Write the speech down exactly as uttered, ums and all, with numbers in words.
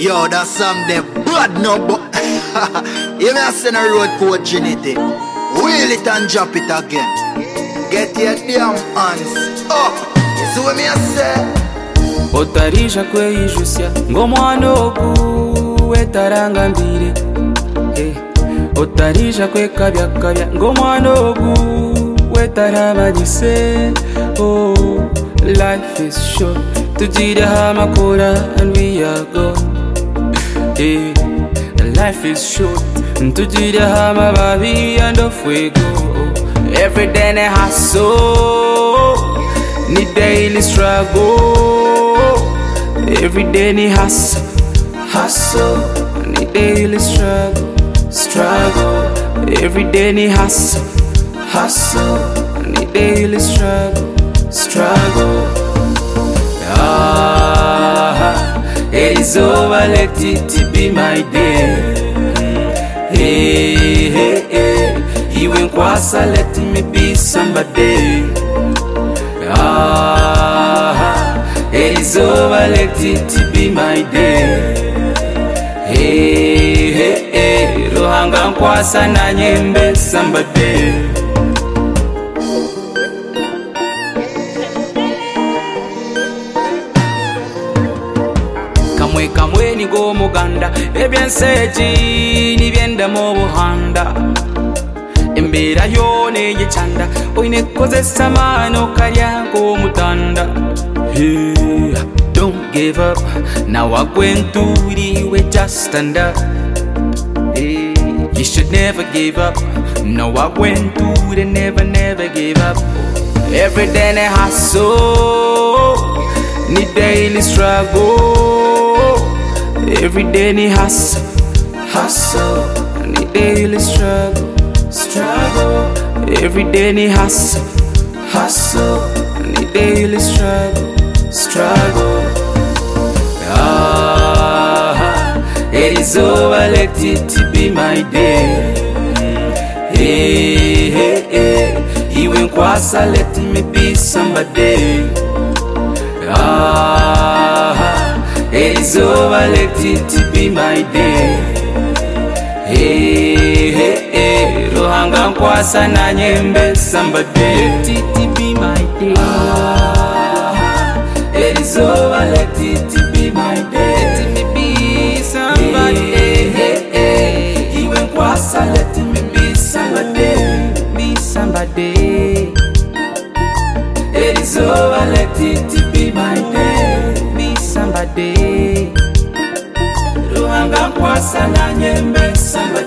Yo, that song there bad no but you may send a road coach in it. Wheel it and drop it again. Get your damn hands up. You see what me I say? Otarisha kweijusya ngomwana ogu wetaranga mbire eh. Otarisha kwekabya kabya ngomwana ogu wetarabagise. Oh, life is short. Tujira hamakura and we are gone. Eh, life is short. Tujira hamababi and off we go. Every day I hustle, need daily struggle. Every day I hustle, hustle, need daily struggle, struggle. Every day I hustle, hustle, need daily struggle, struggle. Ah, it is over, let it be my day. Hey, hey, hey, even kwasa, let me be somebody. Ah, it is over, let it be my day. Hey, hey, hey, ruhanga kwasa na nyembe somebody. Kamwe kamwe ni go muganda ebyenseji nibyenda mu buhanda embera yone yechanda oine kozesa mano kalya ko mutanda. Hey, don't give up now I went through it, we just stand up. Hey, you should never give up no I went through it, never never give up. Every day I hustle, need daily struggle. Every day I hustle, hustle, need daily struggle, struggle. Every day I hustle, hustle, need daily struggle, struggle. Ah, it is over, let it be my day. Hey, hey, hey, even kwasa, let me be somebody. Ah, it is over, let it be my day. Hey, hey, hey, ruhanga kwasa na nyembe somebody. Let it be my day. Ah, it is over, let it be my day. Let me be somebody. Hey, hey, hey, even kwasa, let me be somebody. Be somebody. It is over, let it be my day. Be somebody. Ruhanga kwasa na nyembe somebody.